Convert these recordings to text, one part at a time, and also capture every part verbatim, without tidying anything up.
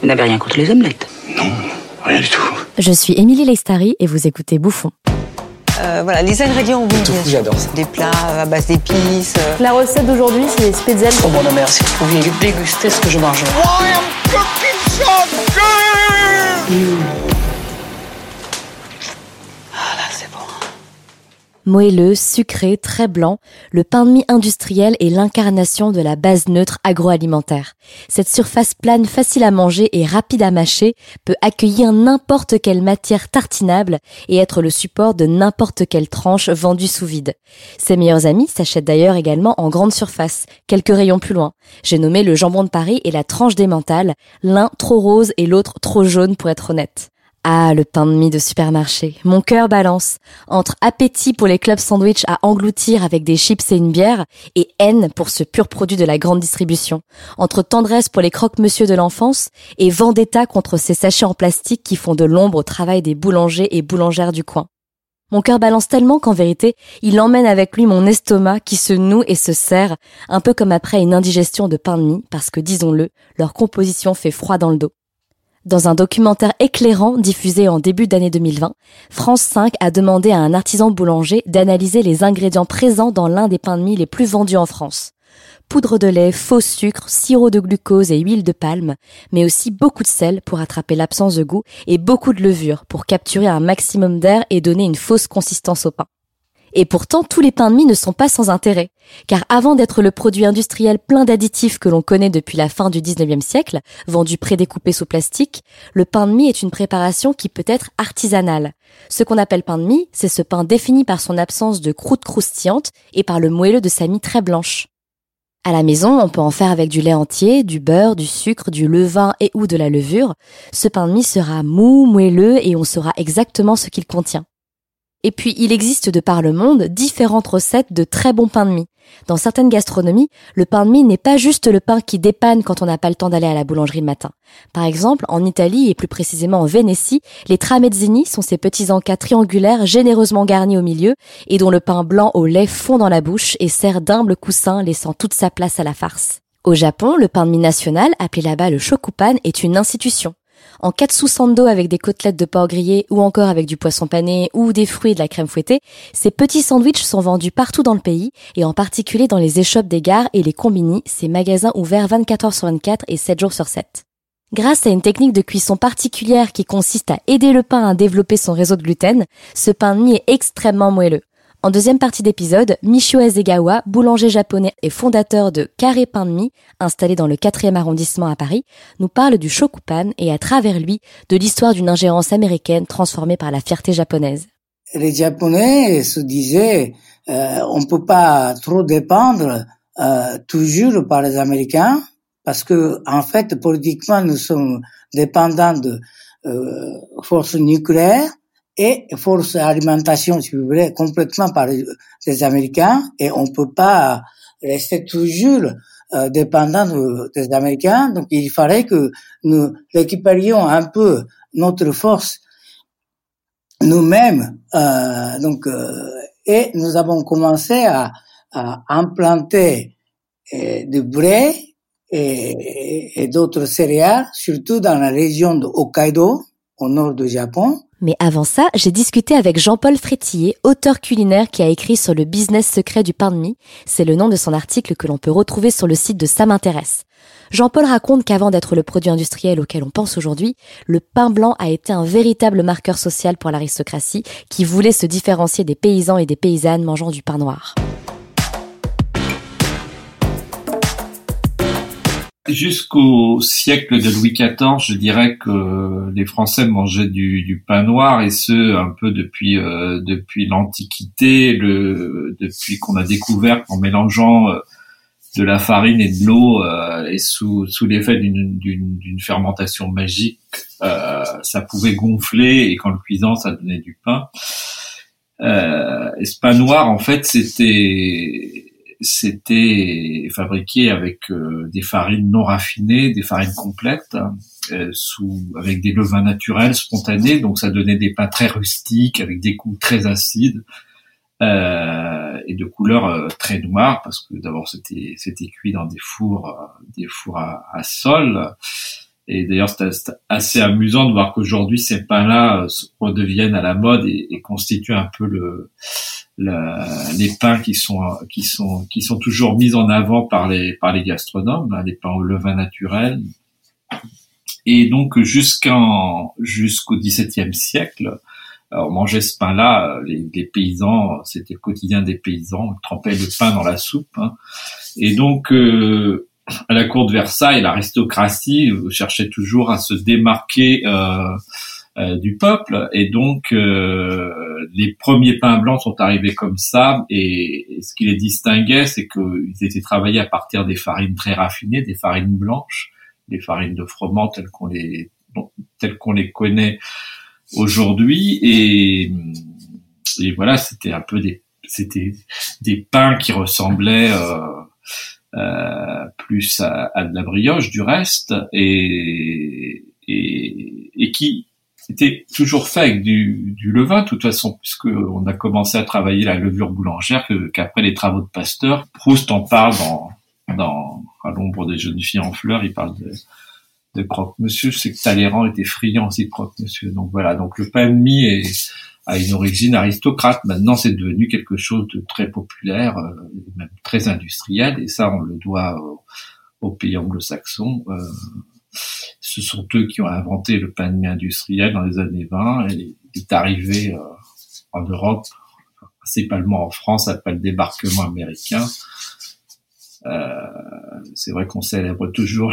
Vous n'avez rien contre les omelettes? Non, rien du tout. Je suis Émilie Leistari et vous écoutez Bouffon. Euh, voilà, les ingrédients, oui. Tofu, j'adore ça. Des plats à base d'épices. Euh... La recette d'aujourd'hui, c'est les spetzels. Oh mon mère, si vous pouviez déguster ce que je mange. I am cooking something! Mmh. Ah là, c'est bon. Moelleux, sucré, très blanc, le pain de mie industriel est l'incarnation de la base neutre agroalimentaire. Cette surface plane, facile à manger et rapide à mâcher peut accueillir n'importe quelle matière tartinable et être le support de n'importe quelle tranche vendue sous vide. Ses meilleurs amis s'achètent d'ailleurs également en grande surface, quelques rayons plus loin. J'ai nommé le jambon de Paris et la tranche d'emmental, l'un trop rose et l'autre trop jaune pour être honnête. Ah, le pain de mie de supermarché. Mon cœur balance. Entre appétit pour les clubs sandwich à engloutir avec des chips et une bière, et haine pour ce pur produit de la grande distribution. Entre tendresse pour les croque-monsieur de l'enfance, et vendetta contre ces sachets en plastique qui font de l'ombre au travail des boulangers et boulangères du coin. Mon cœur balance tellement qu'en vérité, il emmène avec lui mon estomac qui se noue et se serre, un peu comme après une indigestion de pain de mie, parce que, disons-le, leur composition fait froid dans le dos. Dans un documentaire éclairant diffusé en début d'année deux mille vingt, France cinq a demandé à un artisan boulanger d'analyser les ingrédients présents dans l'un des pains de mie les plus vendus en France. Poudre de lait, faux sucre, sirop de glucose et huile de palme, mais aussi beaucoup de sel pour attraper l'absence de goût et beaucoup de levure pour capturer un maximum d'air et donner une fausse consistance au pain. Et pourtant, tous les pains de mie ne sont pas sans intérêt, car avant d'être le produit industriel plein d'additifs que l'on connaît depuis la fin du dix-neuvième siècle, vendu prédécoupé sous plastique, le pain de mie est une préparation qui peut être artisanale. Ce qu'on appelle pain de mie, c'est ce pain défini par son absence de croûte croustillante et par le moelleux de sa mie très blanche. À la maison, on peut en faire avec du lait entier, du beurre, du sucre, du levain et ou de la levure. Ce pain de mie sera mou, moelleux et on saura exactement ce qu'il contient. Et puis, il existe de par le monde différentes recettes de très bons pains de mie. Dans certaines gastronomies, le pain de mie n'est pas juste le pain qui dépanne quand on n'a pas le temps d'aller à la boulangerie le matin. Par exemple, en Italie et plus précisément en Vénétie, les tramezzini sont ces petits encas triangulaires généreusement garnis au milieu et dont le pain blanc au lait fond dans la bouche et sert d'humble coussin laissant toute sa place à la farce. Au Japon, le pain de mie national, appelé là-bas le shokupan, est une institution. En katsu sando avec des côtelettes de porc grillé ou encore avec du poisson pané ou des fruits et de la crème fouettée, ces petits sandwichs sont vendus partout dans le pays et en particulier dans les échoppes des gares et les combini, ces magasins ouverts vingt-quatre heures sur vingt-quatre et sept jours sur sept. Grâce à une technique de cuisson particulière qui consiste à aider le pain à développer son réseau de gluten, ce pain de mie est extrêmement moelleux. En deuxième partie d'épisode, Michio Hasegawa, boulanger japonais et fondateur de Carré Pain de Mie, installé dans le quatrième arrondissement à Paris, nous parle du shokupan et à travers lui, de l'histoire d'une ingérence américaine transformée par la fierté japonaise. Les Japonais se disaient, euh, on ne peut pas trop dépendre euh, toujours par les Américains, parce que en fait, politiquement, nous sommes dépendants de euh, forces nucléaires, et force alimentation, si vous voulez, complètement par les, les Américains, et on peut pas rester toujours euh, dépendant de, des Américains. Donc, il fallait que nous récupérions un peu notre force nous-mêmes. Euh, donc, euh, et nous avons commencé à, à implanter euh, du blé et, et d'autres céréales, surtout dans la région de Hokkaido, au nord du Japon. Mais avant ça, j'ai discuté avec Jean-Paul Frétillet, auteur culinaire qui a écrit sur le business secret du pain de mie. C'est le nom de son article que l'on peut retrouver sur le site de Ça m'intéresse. Jean-Paul raconte qu'avant d'être le produit industriel auquel on pense aujourd'hui, le pain blanc a été un véritable marqueur social pour l'aristocratie qui voulait se différencier des paysans et des paysannes mangeant du pain noir. Jusqu'au siècle de Louis quatorze, je dirais que les Français mangeaient du, du pain noir, et ce un peu depuis euh, depuis l'Antiquité, le, depuis qu'on a découvert qu'en mélangeant euh, de la farine et de l'eau euh, et sous sous l'effet d'une d'une, d'une fermentation magique, euh, ça pouvait gonfler, et qu'en le cuisant, ça donnait du pain. Euh, et ce pain noir, en fait, c'était c'était fabriqué avec euh, des farines non raffinées, des farines complètes, euh, sous avec des levains naturels, spontanés, donc ça donnait des pains très rustiques avec des goûts très acides euh, et de couleur euh, très noire, parce que d'abord c'était c'était cuit dans des fours euh, des fours à, à sol, Et d'ailleurs, c'est assez amusant de voir qu'aujourd'hui, ces pains-là redeviennent à la mode et, et constituent un peu le, la, les pains qui sont qui sont qui sont toujours mis en avant par les par les gastronomes, hein, les pains au levain naturel. Et donc, jusqu'en jusqu'au dix-septième siècle, on mangeait ce pain-là. Les, les paysans, c'était le quotidien des paysans, ils trempaient le pain dans la soupe. Hein. Et donc euh, à la cour de Versailles, l'aristocratie cherchait toujours à se démarquer euh, euh, du peuple, et donc euh, les premiers pains blancs sont arrivés comme ça, et, et ce qui les distinguait, c'est qu'ils étaient travaillés à partir des farines très raffinées, des farines blanches, des farines de froment telles qu'on les telles qu'on les connaît aujourd'hui, et, et voilà, c'était un peu des c'était des pains qui ressemblaient euh, Euh, plus à, à de la brioche du reste, et, et, et qui était toujours fait avec du, du levain, de toute façon, puisque on a commencé à travailler la levure boulangère que, qu'après les travaux de Pasteur. Proust en parle dans, dans À l'ombre des jeunes filles en fleurs, il parle de, de croque-monsieur. Je sais que Talleyrand était friand aussi de croque-monsieur. Donc voilà, donc le pain de mie est a une origine aristocrate. Maintenant, c'est devenu quelque chose de très populaire, euh, même très industriel, et ça, on le doit aux, aux pays anglo-saxons. Euh, ce sont eux qui ont inventé le pain de mie industriel dans les années vingt, et il est arrivé euh, en Europe, principalement en France, après le débarquement américain. Euh, c'est vrai qu'on célèbre toujours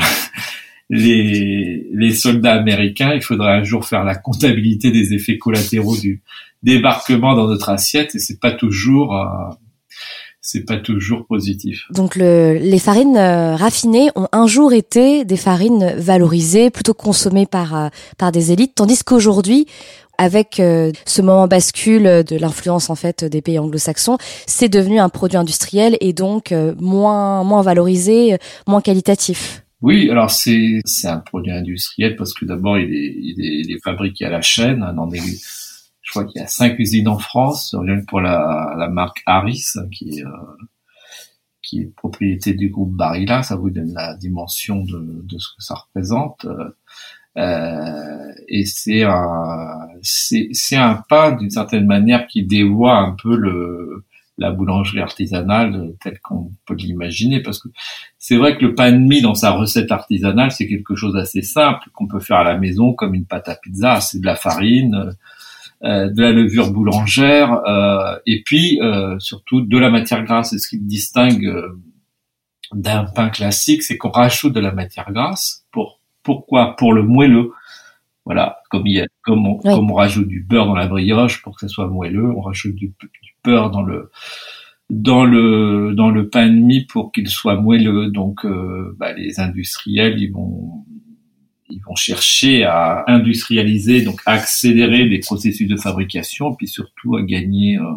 Les, les soldats américains. Il faudrait un jour faire la comptabilité des effets collatéraux du débarquement dans notre assiette, et c'est pas toujours, euh, c'est pas toujours positif. Donc le, les farines euh, raffinées ont un jour été des farines valorisées, plutôt consommées par euh, par des élites, tandis qu'aujourd'hui, avec euh, ce moment bascule de l'influence en fait des pays anglo-saxons, c'est devenu un produit industriel et donc euh, moins moins valorisé, moins qualitatif. Oui, alors c'est c'est un produit industriel parce que d'abord il est il est, il est fabriqué à la chaîne dans des, je crois qu'il y a cinq usines en France, rien que pour la la marque Harris qui est euh, qui est propriété du groupe Barilla. Ça vous donne la dimension de de ce que ça représente. Euh, et c'est un c'est c'est un pain d'une certaine manière qui dévoie un peu le la boulangerie artisanale telle qu'on peut l'imaginer, parce que c'est vrai que le pain de mie dans sa recette artisanale, c'est quelque chose d'assez simple qu'on peut faire à la maison comme une pâte à pizza. C'est de la farine, euh, de la levure boulangère, euh, et puis euh, surtout de la matière grasse. C'est ce qui le distingue euh, d'un pain classique, c'est qu'on rajoute de la matière grasse. Pour pourquoi? Pour le moelleux. Voilà, comme il y a, comme on, oui. comme on rajoute du beurre dans la brioche pour que ça soit moelleux, on rajoute du, du beurre dans le dans le dans le pain de mie pour qu'il soit moelleux. Donc, euh, bah, les industriels, ils vont ils vont chercher à industrialiser, donc à accélérer les processus de fabrication, puis surtout à gagner euh,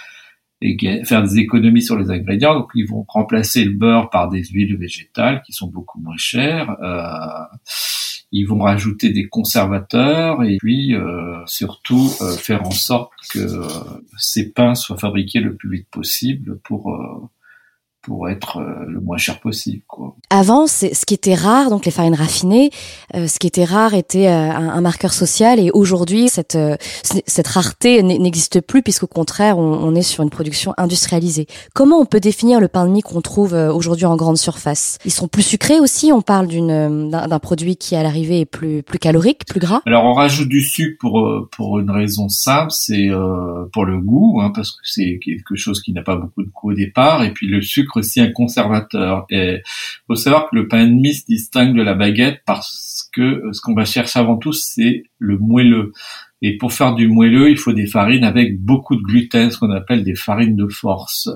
et ga- faire des économies sur les ingrédients. Donc, ils vont remplacer le beurre par des huiles végétales qui sont beaucoup moins chères. Euh, Ils vont rajouter des conservateurs et puis euh, surtout euh, faire en sorte que euh, ces pains soient fabriqués le plus vite possible pour euh, pour être euh, le moins cher possible, quoi. Avant, c'est ce qui était rare, donc les farines raffinées, euh, ce qui était rare était euh, un, un marqueur social, et aujourd'hui cette euh, cette rareté n'existe plus, puisqu'au contraire on, on est sur une production industrialisée. Comment on peut définir le pain de mie qu'on trouve euh, aujourd'hui en grande surface? Ils sont plus sucrés aussi. On parle d'une d'un, d'un produit qui à l'arrivée est plus plus calorique, plus gras. Alors on rajoute du sucre pour pour une raison simple, c'est euh, pour le goût, hein, parce que c'est quelque chose qui n'a pas beaucoup de goût au départ, et puis le sucre aussi un conservateur. Et faut savoir que le pain de mie se distingue de la baguette parce que ce qu'on va chercher avant tout, c'est le moelleux. Et pour faire du moelleux, il faut des farines avec beaucoup de gluten, ce qu'on appelle des farines de force.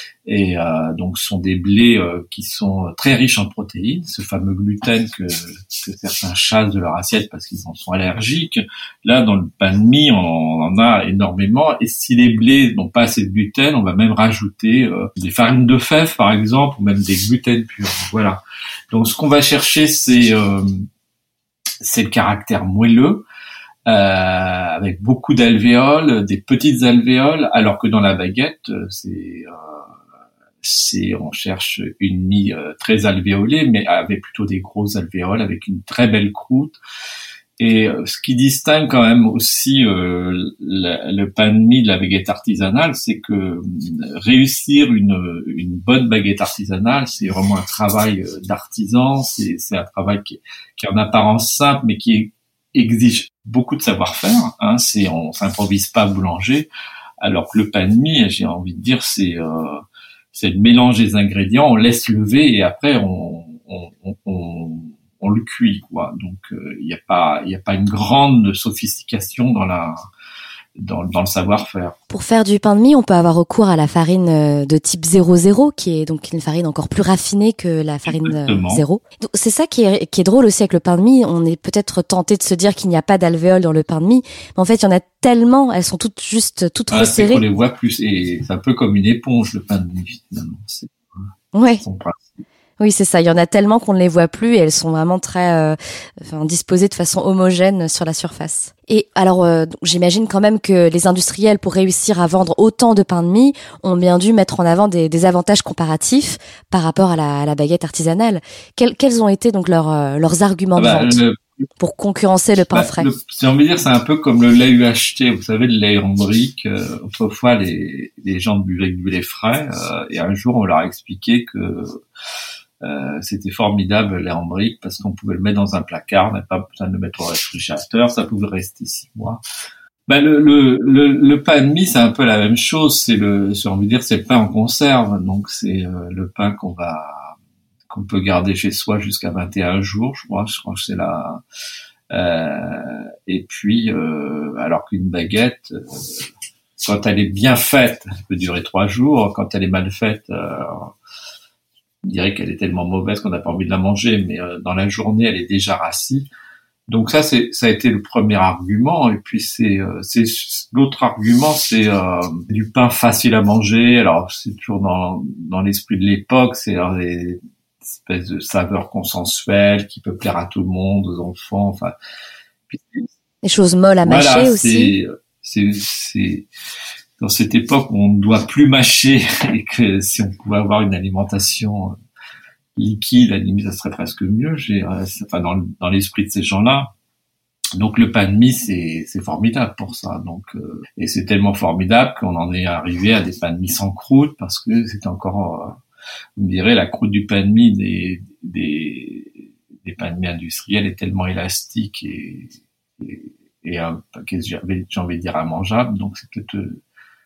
Et euh, donc, ce sont des blés euh, qui sont très riches en protéines, ce fameux gluten que, que certains chassent de leur assiette parce qu'ils en sont allergiques. Là, dans le pain de mie, on en a énormément. Et si les blés n'ont pas assez de gluten, on va même rajouter euh, des farines de fèves, par exemple, ou même des gluten purs. Voilà. Donc, ce qu'on va chercher, c'est euh, c'est le caractère moelleux. Euh, avec beaucoup d'alvéoles, des petites alvéoles, alors que dans la baguette, c'est euh, c'est on cherche une mie euh, très alvéolée, mais avec plutôt des grosses alvéoles, avec une très belle croûte. Et euh, ce qui distingue quand même aussi euh, le, le pain de mie de la baguette artisanale, c'est que euh, réussir une, une bonne baguette artisanale, c'est vraiment un travail euh, d'artisan. C'est, c'est un travail qui, qui est en apparence simple, mais qui exige beaucoup de savoir-faire. Hein. C'est, on s'improvise pas boulanger. Alors que le pain de mie, j'ai envie de dire, c'est euh, c'est le mélange des ingrédients, on laisse lever et après on on on, on, on le cuit, quoi. Donc il euh, y a pas il y a pas une grande sophistication dans la dans, dans le savoir-faire. Pour faire du pain de mie, on peut avoir recours à la farine de type zéro zéro, qui est donc une farine encore plus raffinée que la farine Exactement. zéro. Donc, c'est ça qui est, qui est drôle aussi avec le pain de mie. On est peut-être tenté de se dire qu'il n'y a pas d'alvéoles dans le pain de mie, mais en fait, il y en a tellement, elles sont toutes juste toutes ah, resserrées. C'est qu'on les voit plus, et c'est un peu comme une éponge, le pain de mie, finalement. C'est ouais. son principe. Oui, c'est ça. Il y en a tellement qu'on ne les voit plus et elles sont vraiment très euh, enfin, disposées de façon homogène sur la surface. Et alors, euh, j'imagine quand même que les industriels, pour réussir à vendre autant de pain de mie, ont bien dû mettre en avant des, des avantages comparatifs par rapport à la, à la baguette artisanale. Quels, quels ont été donc leurs, euh, leurs arguments Ah bah, de vente le, pour concurrencer le pain bah, frais? le, J'ai envie de dire, c'est un peu comme le lait U H T. Vous savez, le lait en brique. Euh, autrefois, les, les gens buvaient du lait frais. Euh, et un jour, on leur a expliqué que Euh, c'était formidable le lait en brique parce qu'on pouvait le mettre dans un placard, on n'avait pas besoin de le mettre au réfrigérateur, ça pouvait rester six mois. Ben le, le, le, le pain de mie, c'est un peu la même chose, c'est le, j'ai envie de dire, c'est le pain en conserve, donc c'est euh, le pain qu'on va, qu'on peut garder chez soi jusqu'à vingt et un jours, je crois, je crois que c'est la, euh, et puis, euh, alors qu'une baguette, euh, quand elle est bien faite, elle peut durer trois jours, quand elle est mal faite, euh, on dirait qu'elle est tellement mauvaise qu'on n'a pas envie de la manger, mais euh, dans la journée, elle est déjà rassie. Donc ça, c'est ça a été le premier argument. Et puis c'est euh, c'est l'autre argument, c'est euh, du pain facile à manger. Alors c'est toujours dans dans l'esprit de l'époque, c'est alors, des espèces de saveurs consensuelles qui peut plaire à tout le monde, aux enfants. Enfin, puis, des choses molles à voilà, mâcher aussi. C'est c'est c'est dans cette époque où on ne doit plus mâcher et que si on pouvait avoir une alimentation liquide, à la limite, ça serait presque mieux. J'ai, enfin, dans, dans l'esprit de ces gens-là. Donc, le pain de mie, c'est, c'est formidable pour ça. Donc, euh, et c'est tellement formidable qu'on en est arrivé à des pains de mie sans croûte parce que c'est encore, euh, vous me direz, la croûte du pain de mie des, des, des pains de mie industriels est tellement élastique et, et, et euh, j'ai envie de dire immangeable. Donc, c'est peut-être, euh,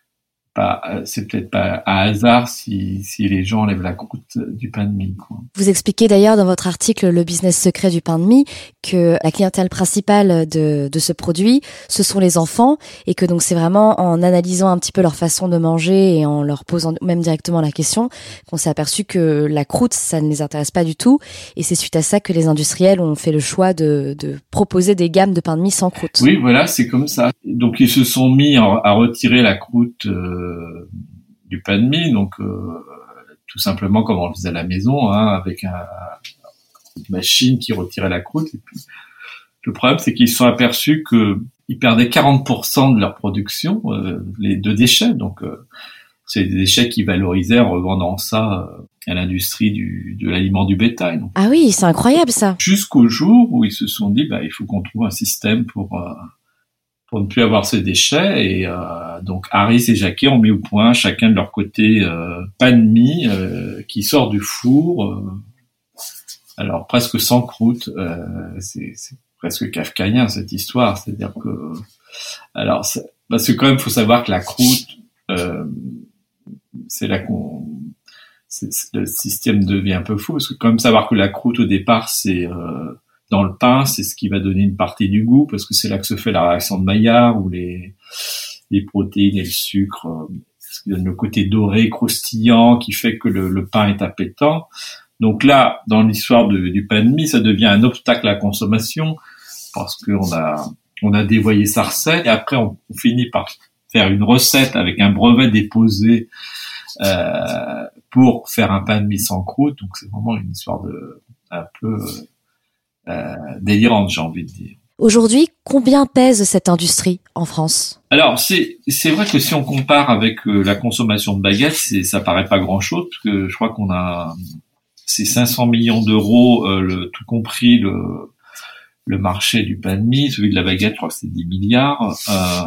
Pas, c'est peut-être pas un hasard si, si les gens enlèvent la croûte du pain de mie, quoi. Vous expliquez d'ailleurs dans votre article Le business secret du pain de mie que la clientèle principale de, de ce produit, ce sont les enfants et que donc c'est vraiment en analysant un petit peu leur façon de manger et en leur posant même directement la question qu'on s'est aperçu que la croûte, ça ne les intéresse pas du tout et c'est suite à ça que les industriels ont fait le choix de, de proposer des gammes de pain de mie sans croûte. Oui, voilà, c'est comme ça. Donc ils se sont mis à, à retirer la croûte euh, du pain de mie, donc euh, tout simplement comme on le faisait à la maison, hein, avec un, une machine qui retirait la croûte. Et puis, le problème, c'est qu'ils se sont aperçus que ils perdaient quarante pour cent de leur production, euh, les de déchets. Donc, euh, c'est des déchets qu'ils valorisaient en revendant ça euh, à l'industrie du, de l'aliment du bétail. Donc, ah oui, c'est incroyable ça. Jusqu'au jour où ils se sont dit, bah, il faut qu'on trouve un système pour euh, pour ne plus avoir ces déchets et euh, donc Harris et Jacquet ont mis au point chacun de leur côté euh, pain de mie euh, qui sort du four, euh, alors presque sans croûte, euh, c'est, c'est presque kafkaïen cette histoire, c'est-à-dire que alors c'est, parce que quand même faut savoir que la croûte euh, c'est là qu'on c'est, le système devient un peu fou parce que quand même savoir que la croûte au départ c'est euh, dans le pain, c'est ce qui va donner une partie du goût, parce que c'est là que se fait la réaction de Maillard, où les, les protéines et le sucre, euh, ce qui donne le côté doré, croustillant, qui fait que le, le pain est appétant. Donc là, dans l'histoire de, du pain de mie, ça devient un obstacle à la consommation, parce qu'on a, on a dévoyé sa recette, et après on, on finit par faire une recette avec un brevet déposé euh, pour faire un pain de mie sans croûte. Donc c'est vraiment une histoire de un peu... Euh, Euh, délirante, j'ai envie de dire. Aujourd'hui, combien pèse cette industrie en France ? Alors, c'est c'est vrai que si on compare avec euh, la consommation de baguettes, c'est, ça paraît pas grand-chose, parce que je crois qu'on a c'est cinq cents millions d'euros, euh, le, tout compris le le marché du pain de mie, celui de la baguette, je crois que c'est dix milliards.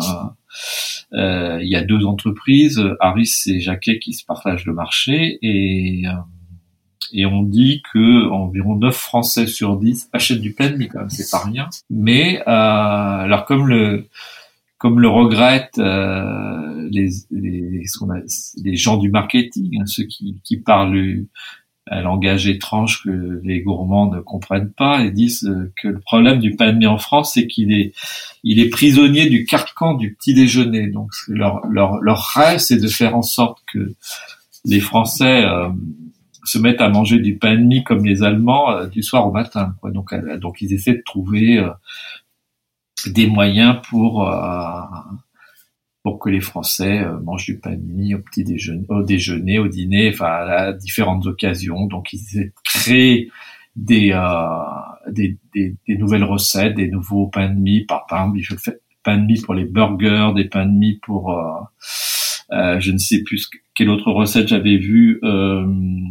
Euh, euh, il y a deux entreprises, Harris et Jacquet, qui se partagent le marché, et euh, et on dit que environ neuf Français sur dix achètent du pain de mie, quand même, c'est pas rien. Mais euh, alors comme le comme le regrettent euh, les les, ce qu'on a, les gens du marketing, hein, ceux qui qui parlent un langage étrange que les gourmands ne comprennent pas, et disent que le problème du pain de mie en France, c'est qu'il est il est prisonnier du carcan du petit déjeuner. Donc leur leur leur rêve, c'est de faire en sorte que les Français euh, se mettent à manger du pain de mie comme les Allemands euh, du soir au matin, quoi. Donc euh, donc ils essaient de trouver euh, des moyens pour euh, pour que les Français euh, mangent du pain de mie au petit déjeuner, au déjeuner, au dîner, enfin à différentes occasions. Donc ils essaient de créer des euh, des, des des nouvelles recettes, des nouveaux pains de mie. Par exemple, je fais pain de mie pour les burgers, des pains de mie pour euh, euh, je ne sais plus quelle autre recette j'avais vue. Euh,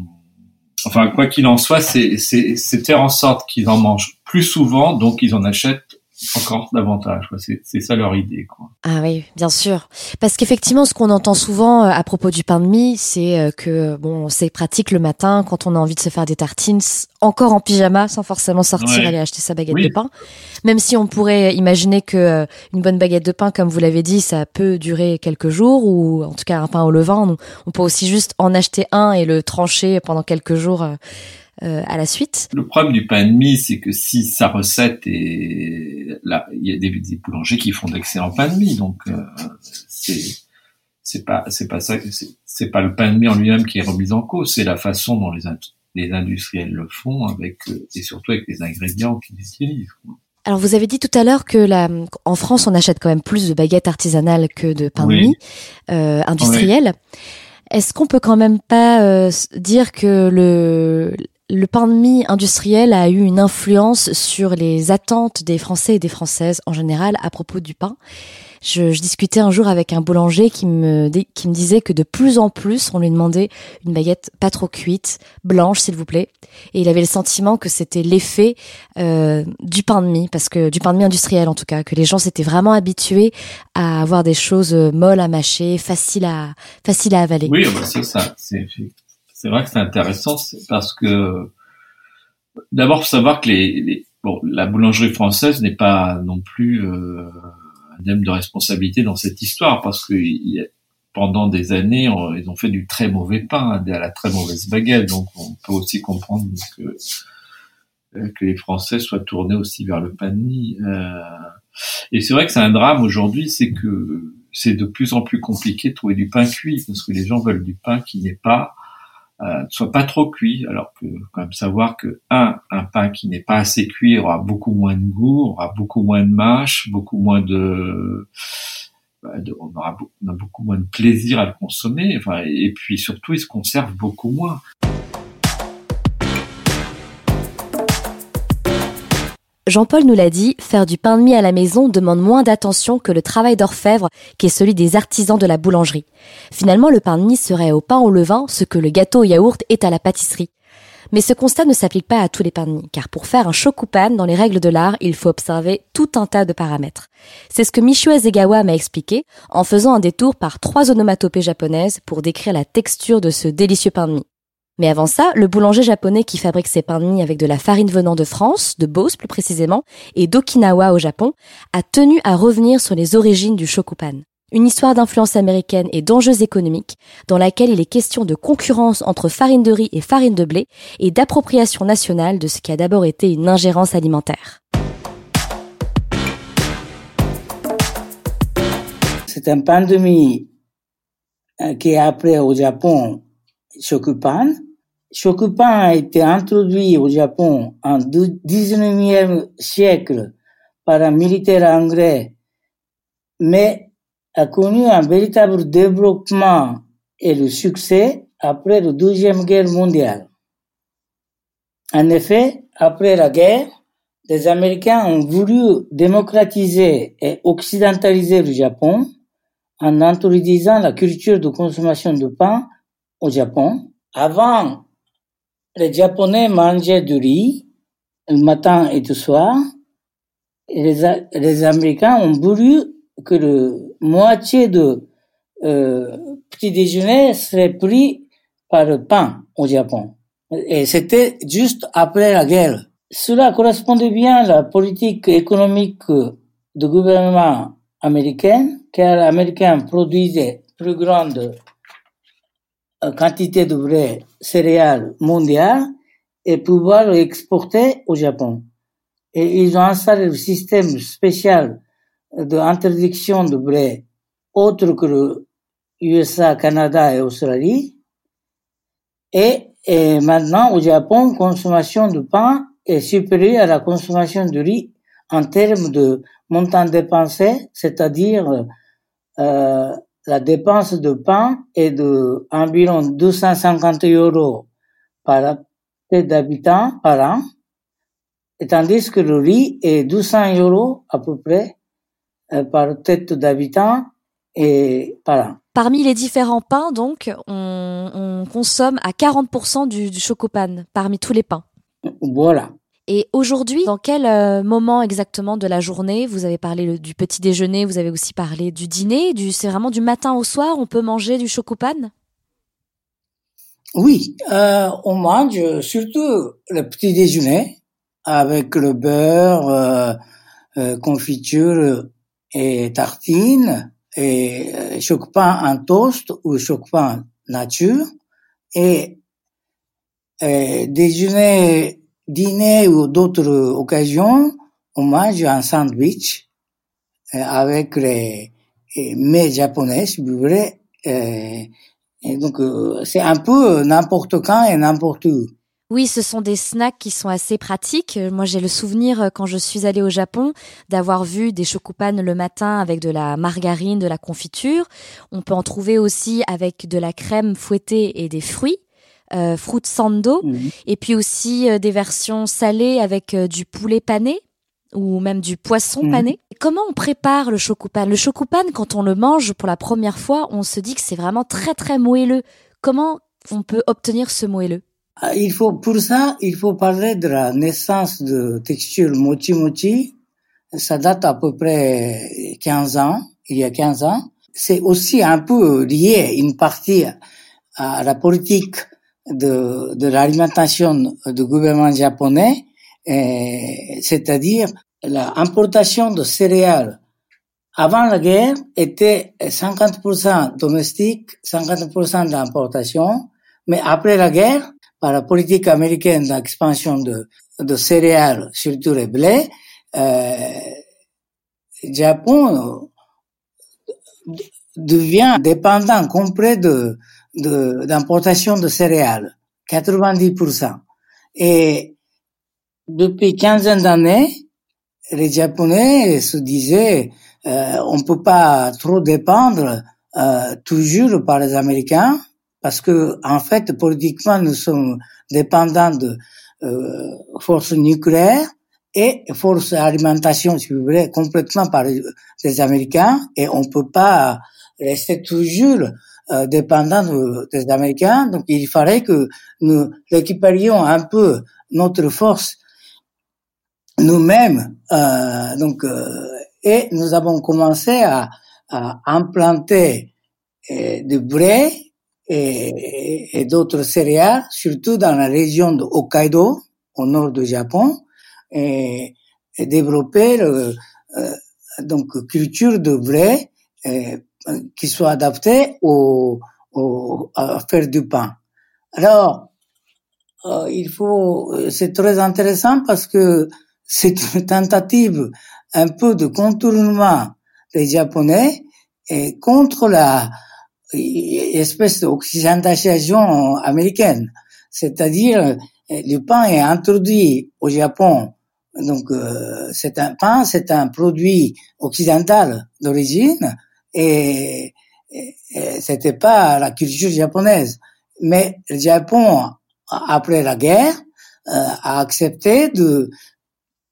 enfin, quoi qu'il en soit, c'est c'est c'est faire en sorte qu'ils en mangent plus souvent, donc ils en achètent encore davantage, quoi. C'est, c'est ça leur idée, quoi. Ah oui, bien sûr. Parce qu'effectivement, ce qu'on entend souvent à propos du pain de mie, c'est que bon, c'est pratique le matin quand on a envie de se faire des tartines, encore en pyjama, sans forcément sortir, ouais. aller acheter sa baguette oui. de pain. Même si on pourrait imaginer que une bonne baguette de pain, comme vous l'avez dit, ça peut durer quelques jours, ou en tout cas un pain au levain. On peut aussi juste en acheter un et le trancher pendant quelques jours. Euh, à la suite. Le problème du pain de mie, c'est que si sa recette est là, il y a des, des boulangers qui font d'excellents pains de mie, donc euh, c'est c'est pas c'est pas ça, c'est, c'est pas le pain de mie en lui-même qui est remis en cause, c'est la façon dont les les industriels le font, avec et surtout avec les ingrédients qu'ils utilisent. Alors vous avez dit tout à l'heure que la, en France on achète quand même plus de baguettes artisanales que de pain oui. de mie euh, industriel. Oui. Est-ce qu'on peut quand même pas euh, dire que le Le pain de mie industriel a eu une influence sur les attentes des Français et des Françaises en général à propos du pain. Je, je discutais un jour avec un boulanger qui me, qui me disait que de plus en plus, on lui demandait une baguette pas trop cuite, blanche s'il vous plaît. Et il avait le sentiment que c'était l'effet euh, du pain de mie, parce que du pain de mie industriel en tout cas, que les gens s'étaient vraiment habitués à avoir des choses molles à mâcher, faciles à, faciles à avaler. Oui, bah c'est ça, c'est C'est vrai que c'est intéressant, c'est parce que d'abord faut savoir que les, les bon la boulangerie française n'est pas non plus euh, indemne de responsabilité dans cette histoire, parce que il, pendant des années on, ils ont fait du très mauvais pain, à la très mauvaise baguette, donc on peut aussi comprendre que que les Français soient tournés aussi vers le pain de mie. Euh, et c'est vrai que c'est un drame aujourd'hui, c'est que c'est de plus en plus compliqué de trouver du pain cuit, parce que les gens veulent du pain qui n'est pas Euh, ne soit pas trop cuit, alors que quand même savoir que un un pain qui n'est pas assez cuit aura beaucoup moins de goût, aura beaucoup moins de mâche, beaucoup moins de, de on aura on a beaucoup moins de plaisir à le consommer, enfin, et puis surtout il se conserve beaucoup moins. Jean-Paul nous l'a dit, faire du pain de mie à la maison demande moins d'attention que le travail d'orfèvre qui est celui des artisans de la boulangerie. Finalement, le pain de mie serait au pain au levain ce que le gâteau au yaourt est à la pâtisserie. Mais ce constat ne s'applique pas à tous les pains de mie, car pour faire un shokupan, dans les règles de l'art, il faut observer tout un tas de paramètres. C'est ce que Michio Hasegawa m'a expliqué en faisant un détour par trois onomatopées japonaises pour décrire la texture de ce délicieux pain de mie. Mais avant ça, le boulanger japonais qui fabrique ses pains de mie avec de la farine venant de France, de Beauce plus précisément, et d'Okinawa au Japon, a tenu à revenir sur les origines du shokupan. Une histoire d'influence américaine et d'enjeux économiques, dans laquelle il est question de concurrence entre farine de riz et farine de blé, et d'appropriation nationale de ce qui a d'abord été une ingérence alimentaire. C'est un pain de mie qui est appelé au Japon shokupan. Shokupan a été introduit au Japon en dix-neuvième siècle par un militaire anglais, mais a connu un véritable développement et le succès après la Deuxième Guerre mondiale. En effet, après la guerre, les Américains ont voulu démocratiser et occidentaliser le Japon en introduisant la culture de consommation de pain au Japon. Avant, les Japonais mangeaient du riz le matin et le soir. Et les, les Américains ont voulu que le moitié de euh, petit déjeuner serait pris par le pain au Japon. Et c'était juste après la guerre. Cela correspondait bien à la politique économique du gouvernement américain, car les Américains produisaient plus grande quantité de blé céréales mondiales et pouvoir l'exporter au Japon. Et ils ont installé le système spécial d'interdiction de blé autre que le U S A, Canada et Australie. Et, et maintenant, au Japon, consommation de pain est supérieure à la consommation de riz en termes de montant dépensé, c'est-à-dire euh, la dépense de pain est de environ deux cent cinquante euros par tête d'habitant par an, et tandis que le riz est deux cents euros à peu près euh, par tête d'habitant et par an. Parmi les différents pains, donc, on, on consomme à quarante pour cent du, du chocopan, parmi tous les pains. Voilà. Et aujourd'hui, dans quel euh, moment exactement de la journée, vous avez parlé le, du petit déjeuner, vous avez aussi parlé du dîner, du, c'est vraiment du matin au soir, on peut manger du chocopan? Oui, euh, on mange surtout le petit déjeuner avec le beurre, euh, euh, confiture et tartines, et euh, chocopan en toast ou chocopan nature, et, et déjeuner, dîner ou d'autres occasions, on mange un sandwich euh, avec les, les mets japonais, si vous voulez. Euh, et donc, euh, c'est un peu n'importe quand et n'importe où. Oui, ce sont des snacks qui sont assez pratiques. Moi, j'ai le souvenir, quand je suis allée au Japon, d'avoir vu des chocopan le matin avec de la margarine, de la confiture. On peut en trouver aussi avec de la crème fouettée et des fruits. Euh, fruit sando, mmh. Et puis aussi euh, des versions salées avec euh, du poulet pané ou même du poisson mmh. pané. Et comment on prépare le chocopan? Le chocopan, quand on le mange pour la première fois, on se dit que c'est vraiment très très moelleux. Comment on peut obtenir ce moelleux? Il faut, pour ça, il faut parler de la naissance de texture mochi mochi. Ça date à peu près quinze ans, il y a quinze ans. C'est aussi un peu lié, une partie, à la politique de, de l'alimentation du gouvernement japonais, et, c'est-à-dire l'importation de céréales. Avant la guerre, était cinquante pour cent domestique, cinquante pour cent d'importation, mais après la guerre, par la politique américaine d'expansion de, de céréales, surtout les blés, euh, Japon devient dépendant complet de, de, d'importation de céréales, quatre-vingt-dix pour cent. Et depuis quinzaine d'années, les Japonais se disaient, euh, on peut pas trop dépendre euh, toujours par les Américains, parce que en fait, politiquement, nous sommes dépendants de euh, forces nucléaires et forces d'alimentation, si vous voulez, complètement par les, les Américains, et on peut pas rester toujours euh, dépendant de, des Américains. Donc, il fallait que nous récupérions un peu notre force nous-mêmes. Euh, donc, euh, et nous avons commencé à, à implanter euh, du blé et, et d'autres céréales, surtout dans la région de Hokkaido, au nord du Japon, et, et développer le, euh, donc culture de blé euh, qui soit adaptée au, au, à faire du pain. Alors, euh, il faut, c'est très intéressant parce que c'est une tentative un peu de contournement des Japonais et contre la espèce d'occidentalisation américaine. C'est-à-dire, le pain est introduit au Japon. Donc, euh, c'est un pain, c'est un produit occidental d'origine et, et, et c'était pas la culture japonaise. Mais le Japon, après la guerre, euh, a accepté de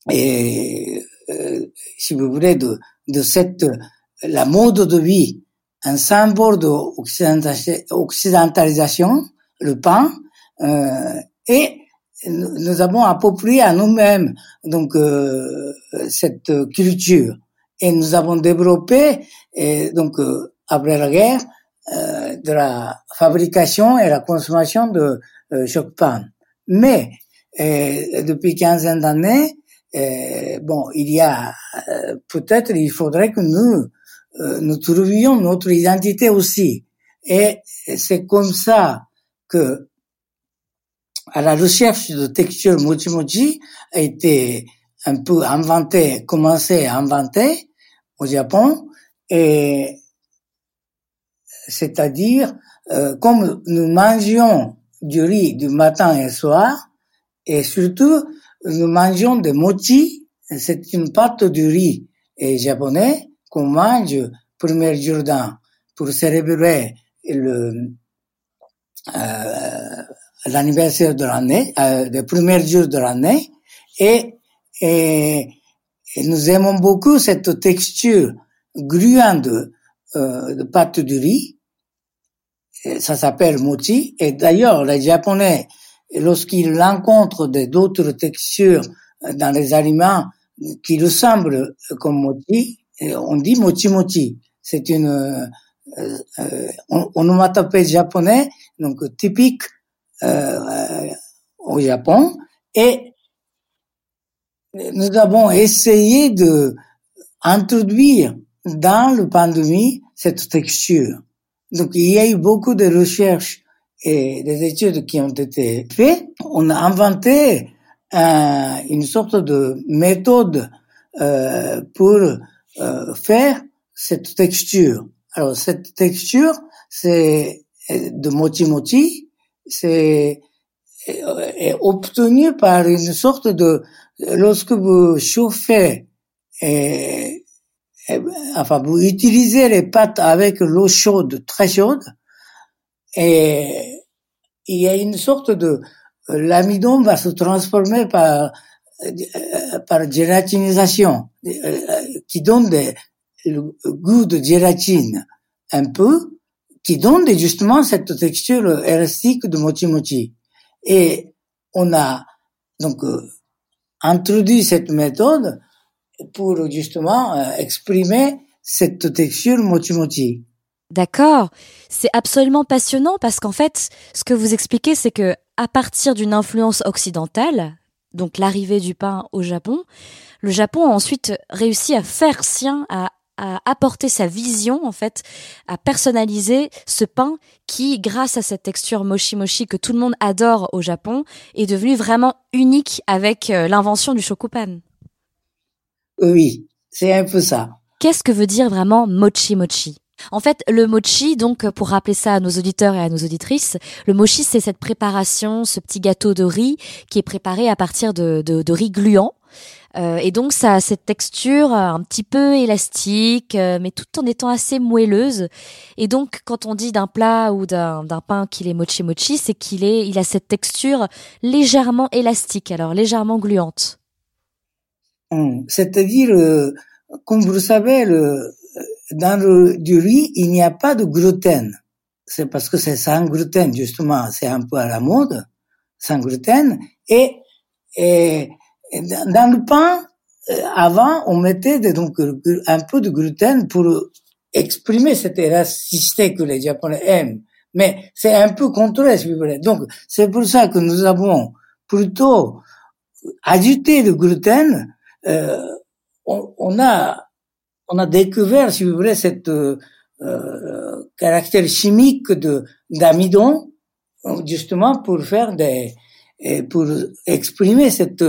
et euh, si vous voulez, de, de cette, la mode de vie, un symbole d'occidentalisation, le pain, euh, et nous avons approprié à nous-mêmes donc euh, cette culture et nous avons développé et donc euh, après la guerre euh, de la fabrication et la consommation de euh, choc pain. Mais euh, depuis quinzaine d'années, euh, bon, il y a euh, peut-être il faudrait que nous euh, nous trouvions notre identité aussi. Et c'est comme ça que à la recherche de texture mochi mochi a été un peu inventé, commencé à inventer au Japon, et c'est-à-dire euh, comme nous mangions du riz du matin et le soir, et surtout nous mangeons des mochi, c'est une pâte de riz et japonais qu'on mange premier jour d'un pour célébrer le euh, l'anniversaire de l'année, euh, le premier jour de l'année, et, et, et nous aimons beaucoup cette texture gluante de, euh, de pâte de riz. Et ça s'appelle mochi. Et d'ailleurs, les Japonais, lorsqu'ils rencontrent d'autres textures dans les aliments qui ressemblent comme mochi, on dit mochi mochi. C'est une euh, euh, onomatopée japonais, donc typique Euh, au Japon, et nous avons essayé de introduire dans le pain de mie cette texture. Donc il y a eu beaucoup de recherches et des études qui ont été faites. On a inventé un, une sorte de méthode euh, pour euh, faire cette texture. Alors cette texture, c'est de mochi mochi. C'est est obtenu par une sorte de, lorsque vous chauffez et, et enfin vous utilisez les pâtes avec l'eau chaude, très chaude, et il y a une sorte de, l'amidon va se transformer par par gélatinisation qui donne des, le goût de gélatine un peu, qui donne justement cette texture élastique de mochi mochi. Et on a donc euh, introduit cette méthode pour justement euh, exprimer cette texture mochi mochi. D'accord, c'est absolument passionnant parce qu'en fait, ce que vous expliquez, c'est que à partir d'une influence occidentale, donc l'arrivée du pain au Japon, le Japon a ensuite réussi à faire sien, à à apporter sa vision, en fait, à personnaliser ce pain qui, grâce à cette texture mochi mochi que tout le monde adore au Japon, est devenu vraiment unique avec l'invention du shokupan. Oui, c'est un peu ça. Qu'est-ce que veut dire vraiment mochi mochi ? En fait, le mochi, donc, pour rappeler ça à nos auditeurs et à nos auditrices, le mochi, c'est cette préparation, ce petit gâteau de riz qui est préparé à partir de, de, de riz gluant. Euh, et donc ça a cette texture un petit peu élastique, euh, mais tout en étant assez moelleuse. Et donc quand on dit d'un plat ou d'un, d'un pain qu'il est mochi mochi, c'est qu'il est, il a cette texture légèrement élastique, alors légèrement gluante. Hum, c'est-à-dire, euh, comme vous le savez, le, dans le du riz, il n'y a pas de gluten. C'est parce que c'est sans gluten, justement, c'est un peu à la mode, sans gluten. Et, et dans le pain, avant, on mettait de, donc un peu de gluten pour exprimer cette élasticité que les Japonais aiment. Mais c'est un peu contrôlé, si vous voulez. Donc, c'est pour ça que nous avons plutôt ajouté le gluten. Euh, on, on a, on a découvert, si vous voulez, cette euh, caractère chimique de d'amidon, justement pour faire des, pour exprimer cette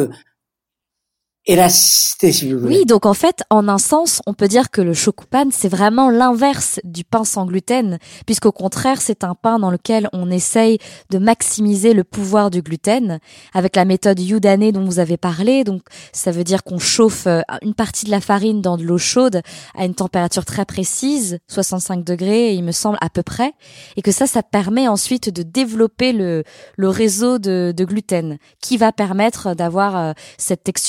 élasticité, si vous voulez. Oui, donc en fait, en un sens, on peut dire que le shokupan, c'est vraiment l'inverse du pain sans gluten, puisqu'au contraire, c'est un pain dans lequel on essaye de maximiser le pouvoir du gluten, avec la méthode Yudane dont vous avez parlé. Donc, ça veut dire qu'on chauffe une partie de la farine dans de l'eau chaude à une température très précise, soixante-cinq degrés, il me semble, à peu près, et que ça, ça permet ensuite de développer le, le réseau de, de gluten, qui va permettre d'avoir cette texture élastique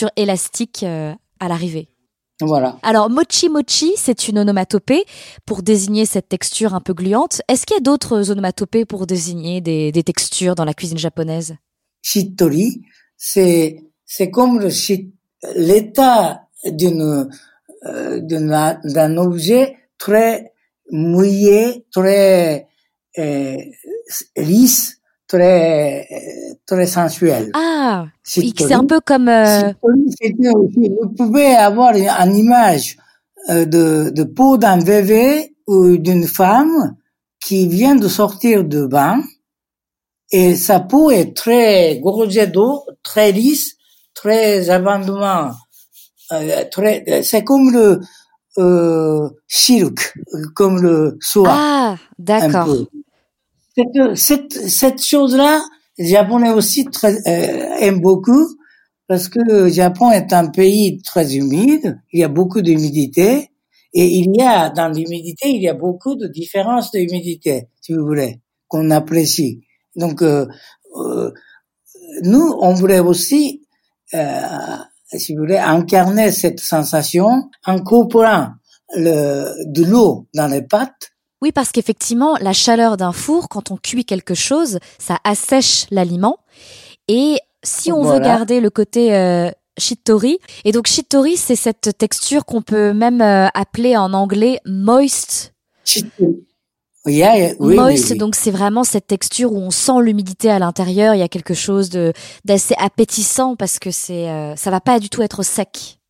élastique euh, à l'arrivée. Voilà. Alors, mochi mochi, c'est une onomatopée pour désigner cette texture un peu gluante. Est-ce qu'il y a d'autres onomatopées pour désigner des, des textures dans la cuisine japonaise? Shittori, c'est, c'est comme le shit, l'état d'une, euh, d'une, d'un objet très mouillé, très euh, lisse, très, très sensuel. Ah, oui, Shittori. c'est un peu comme... Euh... Shittori, aussi, vous pouvez avoir une image euh, de, de peau d'un bébé ou d'une femme qui vient de sortir du bain et sa peau est très gorgée d'eau, très lisse, très abondamment, euh, très, c'est comme le euh, silk, comme le soie. Ah, d'accord. Cette, cette, cette chose-là, les Japonais aussi très, euh, aiment beaucoup parce que le Japon est un pays très humide, il y a beaucoup d'humidité et il y a, dans l'humidité, il y a beaucoup de différences d'humidité, si vous voulez, qu'on apprécie. Donc, euh, euh, nous, on voulait aussi, euh, si vous voulez, incarner cette sensation en incorporant le, de l'eau dans les pâtes. Oui, parce qu'effectivement, la chaleur d'un four, quand on cuit quelque chose, ça assèche l'aliment. Et si on voilà. veut garder le côté euh, shittori, et donc shittori, c'est cette texture qu'on peut même euh, appeler en anglais moist. Shittori. Yeah, yeah. Oui, moist, oui, oui. Donc c'est vraiment cette texture où on sent l'humidité à l'intérieur. Il y a quelque chose de d'assez appétissant parce que c'est euh, ça va pas du tout être sec.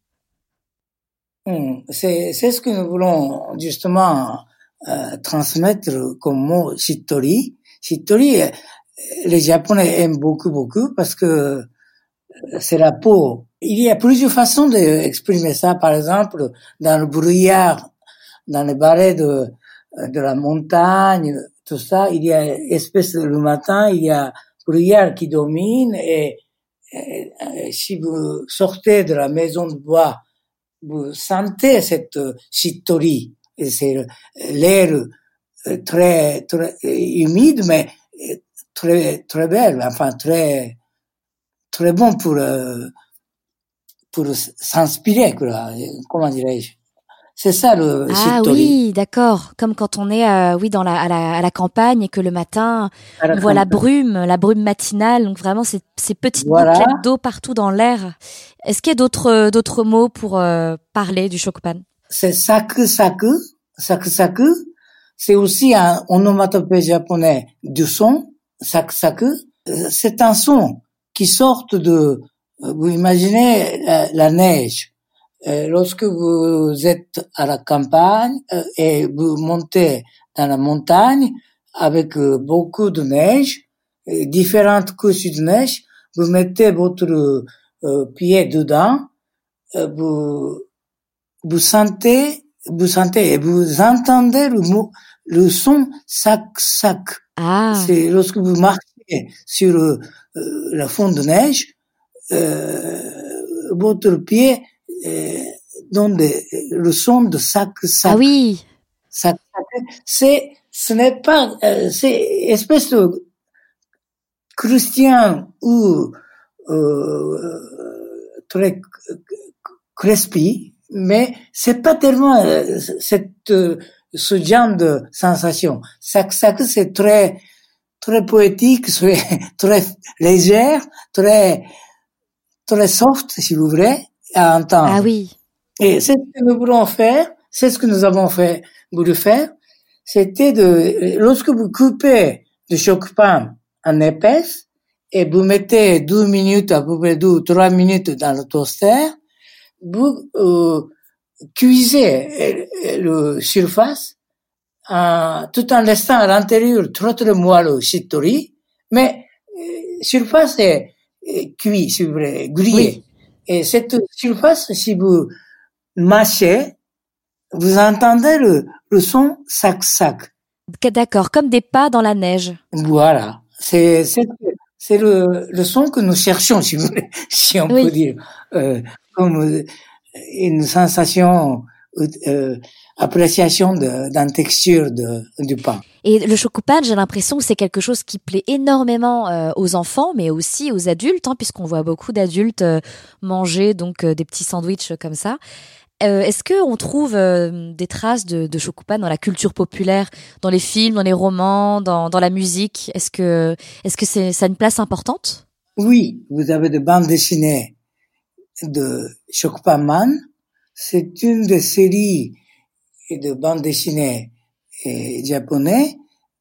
Mmh. C'est c'est ce que nous voulons justement euh, transmettre comme mot shittori. Shittori, les Japonais aiment beaucoup beaucoup parce que c'est la peau. Il y a plusieurs façons d'exprimer ça. Par exemple, dans le brouillard, dans les balais de de la montagne, tout ça, il y a espèce de, le matin, il y a brouillard qui domine et, et, et si vous sortez de la maison de bois, vous sentez cette shittori. Et c'est l'air très, très humide, mais très, très belle, enfin très, très bon pour, pour s'inspirer, quoi. Comment dirais-je? C'est ça le Ah shittori. Oui, d'accord. Comme quand on est euh, oui dans la à, la à la campagne et que le matin on voit la brume, la brume matinale. Donc vraiment ces ces petites voilà. gouttelettes d'eau partout dans l'air. Est-ce qu'il y a d'autres d'autres mots pour euh, parler du shokupan? C'est saku saku, saku saku. C'est aussi un onomatopée japonais du son, saku saku. C'est un son qui sort de, vous imaginez la, la neige. Euh, lorsque vous êtes à la campagne euh, et vous montez dans la montagne avec euh, beaucoup de neige, et différentes couches de neige, vous mettez votre euh, pied dedans, euh, vous vous sentez, vous sentez et vous entendez le mot, le son sac sac. Ah. C'est lorsque vous marchez sur euh, la fond de neige, euh, votre pied Euh, donne des, le son de sac sac. Ah oui. Sac, sac. C'est, ce n'est pas, euh, c'est espèce de croustillant ou euh, très crispy, mais c'est pas tellement euh, cette euh, ce genre de sensation. Sac sac, c'est très très poétique, très très légère, très très soft, si vous voulez. À entendre. Ah oui. Et c'est ce que nous voulons faire, c'est ce que nous avons fait, voulu faire, c'était de, lorsque vous coupez le shokupan en épaisse, et vous mettez deux minutes, à peu près deux ou trois minutes dans le toaster, vous, euh, cuisez le surface, en, tout en laissant à l'intérieur très très moelleux shittori, mais, euh, surface est, est cuit, si vous voulez, grillé. Oui. Et cette surface, si vous mâchez, vous entendez le, le son sac-sac. D'accord, comme des pas dans la neige. Voilà. C'est, c'est, c'est le, le son que nous cherchons, si vous voulez, si on oui. peut dire, euh, comme une sensation, euh, appréciation de, d'une texture de, du pain. Et le shokupan, j'ai l'impression que c'est quelque chose qui plaît énormément euh, aux enfants, mais aussi aux adultes, hein, puisqu'on voit beaucoup d'adultes euh, manger donc euh, des petits sandwichs comme ça. Euh, est-ce que on trouve euh, des traces de, de shokupan dans la culture populaire, dans les films, dans les romans, dans, dans la musique? Est-ce que, est-ce que c'est, ça a une place importante? Oui, vous avez des bandes dessinées de Shokupan Man. C'est une des séries de bandes dessinées eh, japonais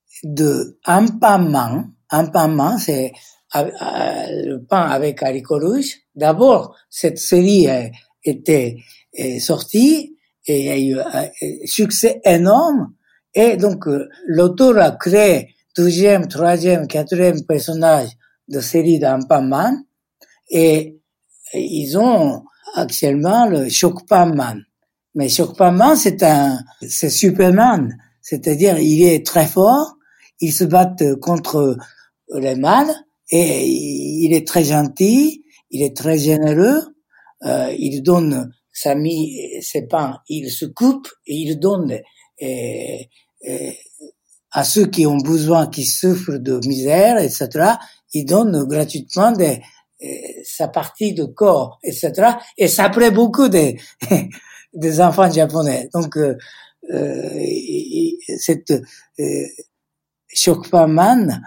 de Anpanman. Anpanman, c'est euh, le pain avec haricot rouge. D'abord, cette série a été est sorti et il y a eu un succès énorme et donc euh, l'auteur a créé deuxième, troisième, quatrième personnage de série d'Anpanman et, et ils ont actuellement le Shokupan Man. Mais Shokupan Man c'est un c'est Superman, c'est-à-dire il est très fort, il se bat contre les mâles et il est très gentil, il est très généreux, euh, il donne sa mis ses pains, il se coupe et il donne et, et, à ceux qui ont besoin, qui souffrent de misère, et cetera. Il donne gratuitement des, et, sa partie de corps, et cetera. Et ça plaît beaucoup des, des enfants japonais. Donc, euh, euh, cette euh, Shokupan Man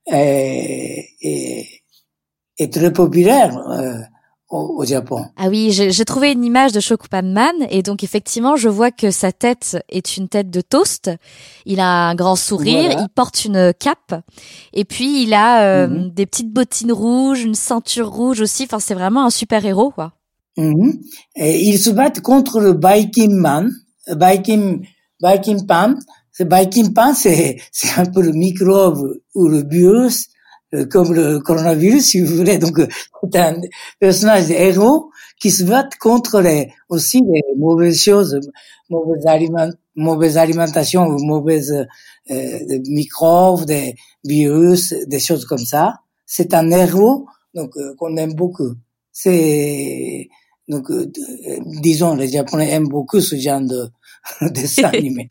est, est, est très populaire. Euh, au Japon. Ah oui, j'ai, j'ai trouvé une image de Shokupan Man et donc effectivement, je vois que sa tête est une tête de toast. Il a un grand sourire, voilà. Il porte une cape et puis il a euh, mm-hmm. des petites bottines rouges, une ceinture rouge aussi. Enfin, c'est vraiment un super héros, quoi. Mm-hmm. Et ils se battent contre le Biking Man, Biking Biking Pan. Ce Biking Pan, c'est c'est un peu le microbe ou le virus. Comme le coronavirus, si vous voulez. Donc, c'est un personnage de héros qui se battent contre les, aussi les mauvaises choses, mauvaises aliment, mauvaise alimentation ou mauvaises, euh, microbes, des virus, des choses comme ça. C'est un héros, donc, euh, qu'on aime beaucoup. C'est, donc, euh, disons, les Japonais aiment beaucoup ce genre de, de dessin animé.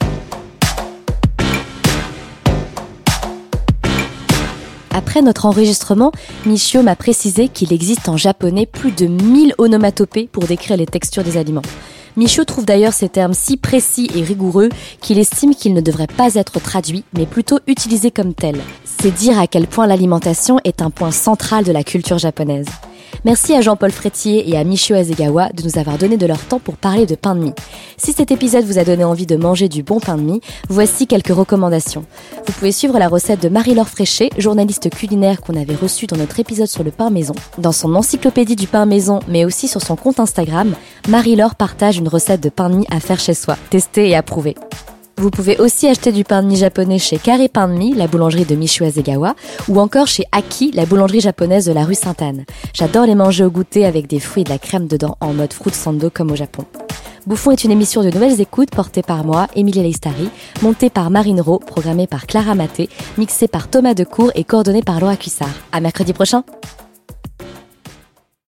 Après notre enregistrement, Michio m'a précisé qu'il existe en japonais plus de mille onomatopées pour décrire les textures des aliments. Michio trouve d'ailleurs ces termes si précis et rigoureux qu'il estime qu'ils ne devraient pas être traduits, mais plutôt utilisés comme tels. C'est dire à quel point l'alimentation est un point central de la culture japonaise. Merci à Jean-Paul Frétier et à Michio Hasegawa de nous avoir donné de leur temps pour parler de pain de mie. Si cet épisode vous a donné envie de manger du bon pain de mie, voici quelques recommandations. Vous pouvez suivre la recette de Marie-Laure Fréchet, journaliste culinaire qu'on avait reçue dans notre épisode sur le pain maison. Dans son encyclopédie du pain maison, mais aussi sur son compte Instagram, Marie-Laure partage une recette de pain de mie à faire chez soi, testée et approuvée. Vous pouvez aussi acheter du pain de mie japonais chez Carré Pain de Mie, la boulangerie de Michio Hasegawa, ou encore chez Aki, la boulangerie japonaise de la rue Sainte-Anne. J'adore les manger au goûter avec des fruits et de la crème dedans en mode fruit sando comme au Japon. Bouffon est une émission de nouvelles écoutes portée par moi, Émilie Leistari, montée par Marine Rowe, programmée par Clara Maté, mixée par Thomas Decour et coordonnée par Laura Cuissard. À mercredi prochain!